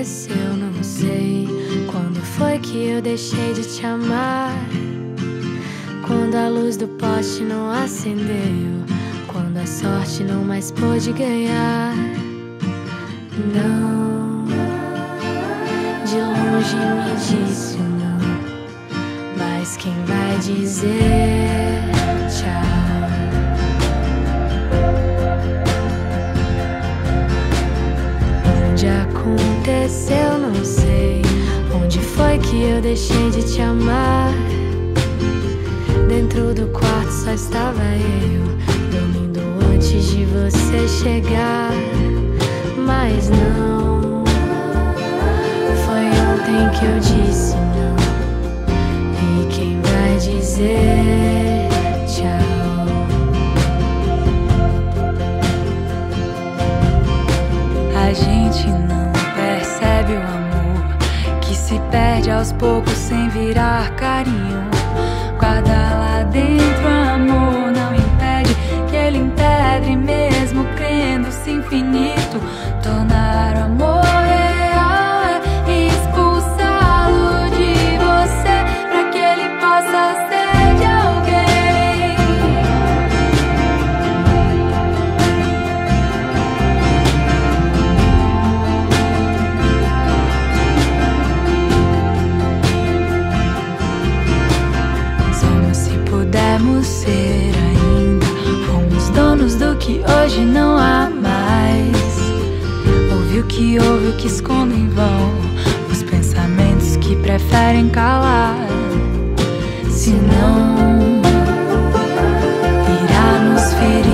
aconteceu, não sei. Quando foi que eu deixei de te amar? Quando a luz do poste não acendeu, quando a sorte não mais pôde ganhar. Não, de longe me disse não, mas quem vai dizer tchau? Onde aconteceu, não sei. Onde foi que eu deixei de te amar? Dentro do quarto só estava eu, dormindo antes de você chegar. Mas não, foi ontem que eu disse não. E quem vai dizer tchau? A gente não percebe o amor que se perde aos poucos sem virar carinho. Guarda lá dentro, amor não impede que ele empedre, mesmo crendo-se infinito. Tornar o amor real é expulsá-lo de você, pra que ele possa ser de alguém. Somos, se pudermos ser ainda, fomos donos do que hoje não há mais. Ouve o que ouve, o que esconde em vão, os pensamentos que preferem calar. Se não irá nos ferir.